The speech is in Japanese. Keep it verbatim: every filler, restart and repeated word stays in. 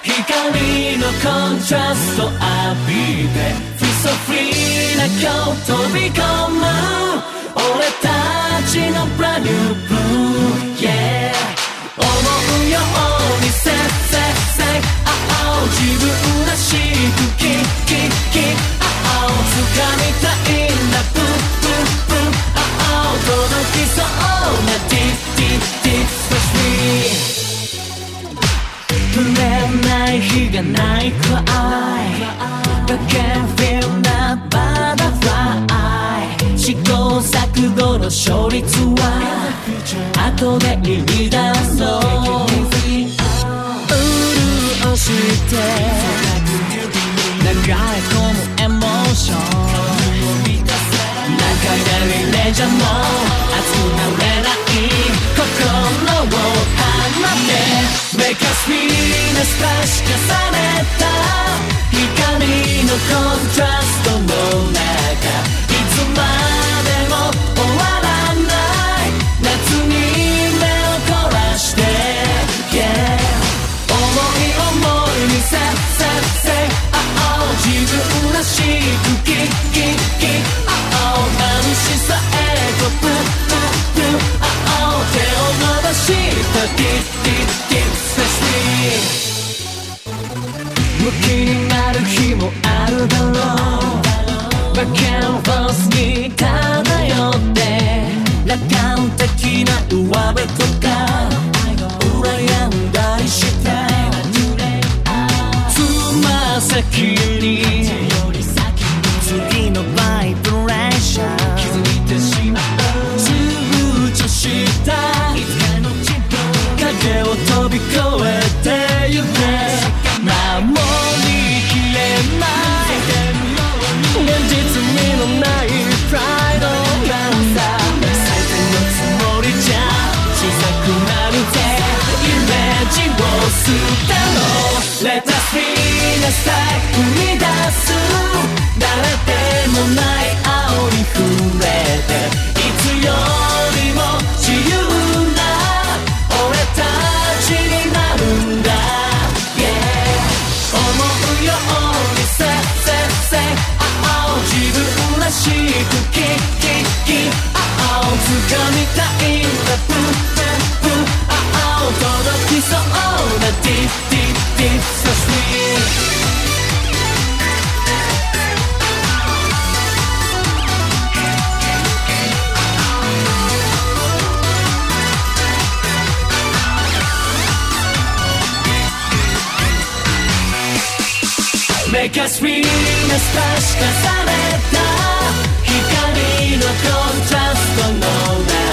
光のコントラスト浴びて Feel so free な今日飛び込む俺たちの Brand new blue Yeah 思うように Say say say oh oh 自分らしくキキキ oh oh 掴みたいんだプププ oh oh 届きそうな Deep deep deep so sweet触れない日がないくらい But can't feel that butterfly 試行錯誤の勝率は後で言い出そう潤して流れ込むエモーション何回なりレジャーも熱くなれない心を放ってMake us Venus 確かされた光のコントラストの中いつまでも終わらない夏に目を凝らして、yeah、思い思いに Say say say oh oh 自分らしくキキキ oh oh 眩しさへとプププ oh oh 手を伸ばしたディッディッディッムキになる日もあるだろうバックキャンバスに漂って楽観的な上辺とか羨んだりしてつま先に次のバイブレーション気づいてしまう躊躇した影を飛び越えてゆけ守りきれない現実味のないプライドなんだ最善のつもりじゃ小さくなるぜイメージを捨てろ Let us be the sky 生み出す誰でもない青に触れていつよりも自由な俺たちになるんだ自分らしくキキキ oh oh 掴みたいんだプププ oh oh 届きそうな Deep deep deep so sweet Make us Venus 確かされた光のコントラストの中